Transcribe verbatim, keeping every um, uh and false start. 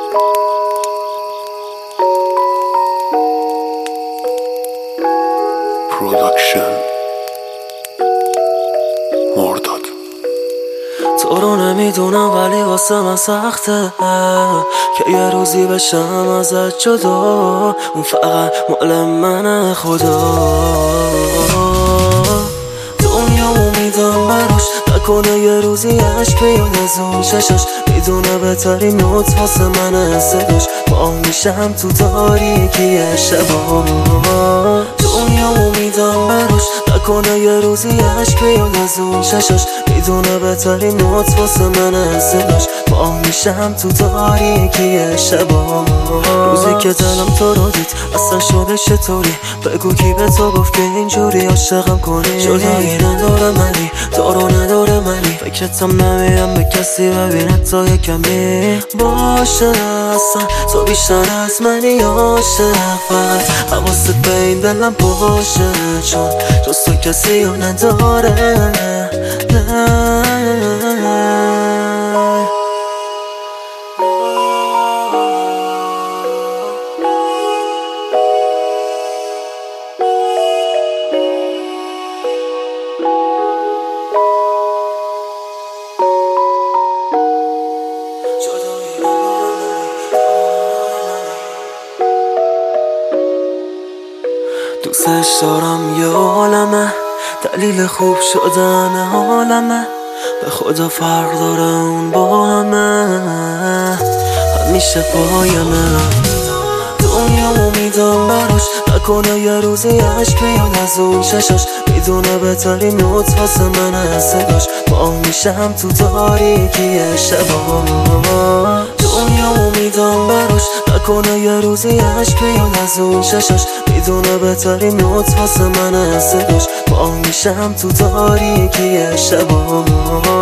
پروداکشن مرداد. تو رو نمیدونم ولی واسه من سخته که یه روزی بشم ازت جدا، اون فقط مال من خدا. دنیا امیدم براش نکنه یه روزی عشق بیاد از اون چشاش، میدونه بهترین نوت واسه من صداش، با میشم تو تاریکی شبا. دنیا امیدم براش نکنه یه روزی عشق بیاد از اون چشاش، میدونه بهترین نوت واسه من صداش، با میشم تو تاریکی شبا. روزی که دلم تو رو دید اصلا شده چطوری؟ بگو کی به تو گفت که اینجوری عاشقم کنی؟ جدایی نداره منی، تو رو نداره منی، فکرتم نمیرم به کسی ببینه تا یکمی باشه. اصلا تو بیشتر از منی عاشق، فقط حواست به این دلم باشه، چون جز تو کسی رو نداره. نه دوستش دارم یه عالمه، دلیل خوب شدن عالمه، به خدا فرق داره اون با همه، همیشه پایمه. دنیا امیدم براش نکنه یه روزی عشق بیاد از اون چشاش، میدونه بهترین نوت واسه من صداش، با میشم تو تاریکی شبا. دنیا امیدم براش نکنه یه روزی عشق بیاد از اون چشاش، میدونه بهترین نوت واسه من صداش، با میشم تو تاریکی شبا.